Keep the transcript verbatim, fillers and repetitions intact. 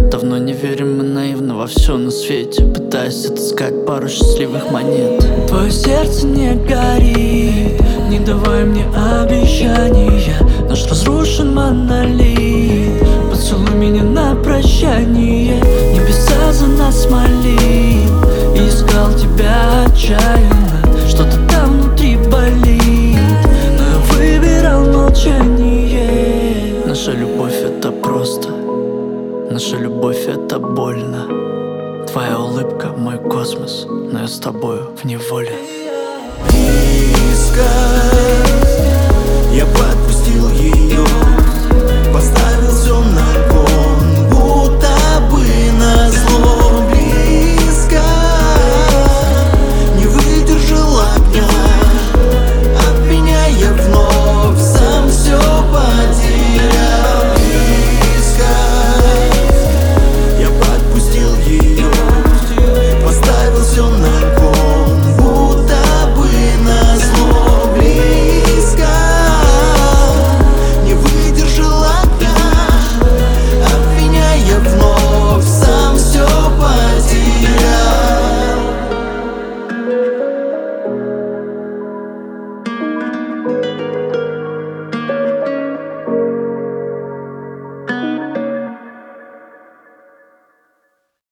Давно не верим мы наивно во все на свете, пытаясь отыскать пару счастливых монет. Твое сердце не горит, не давай мне обещания. Наш разрушен монолит, поцелуй меня на прощание. Небеса за нас молил, и искал тебя отчаянно. Что-то там внутри болит, но я выбирал молчание. Наша любовь это просто, наша любовь это больно. Твоя улыбка мой космос, но я с тобою в неволе. Искать я под